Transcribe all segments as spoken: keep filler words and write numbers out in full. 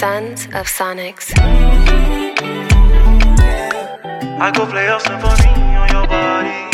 Sons of Sonics. I go play a symphony on your body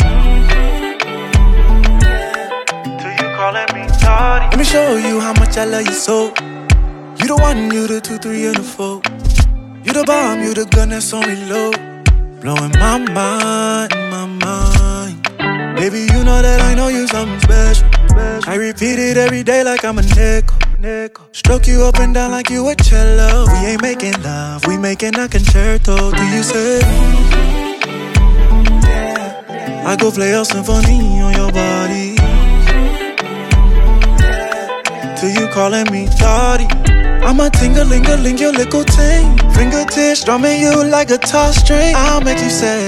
till you calling me naughty. Let me show you how much I love you so. You the one, you the two, three, and the four. You the bomb, you the gun that's on reload. Blowing my mind, my mind. Baby, you know that I know you something special. I repeat it every day like I'm a nickel. Stroke you up and down like you a cello. We ain't making love, we making a concerto. Do you say? I go play a symphony on your body till you calling me naughty. I'm a ting-a-ling-a-ling, your little ting. Fingertips drumming you like a guitar string. I'll make you say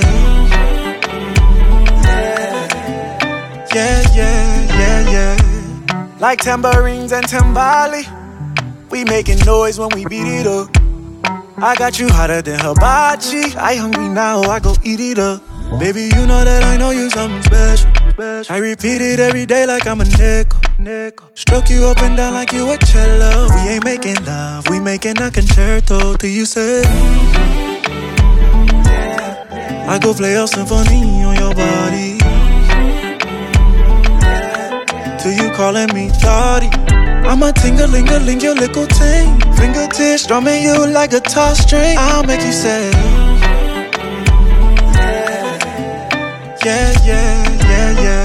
yeah, yeah, yeah, yeah. Like tambourines and timbali, we making noise when we beat it up. I got you hotter than hibachi. I hungry now, I go eat it up. Baby, you know that I know you something special. I repeat it every day like I'm a nickel. Stroke you up and down like you a cello. We ain't making love, we making a concerto. Do you say? I go play a symphony on your body till you calling me naughty. I'm a ting-a-ling-a-ling, your little ting. Fingertips drumming you like a guitar string. I'll make you say yeah, yeah, yeah, yeah.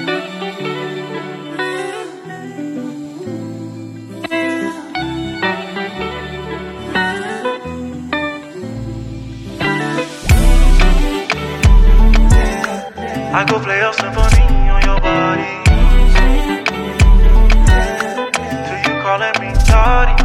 I go play a symphony on your body till you calling me naughty.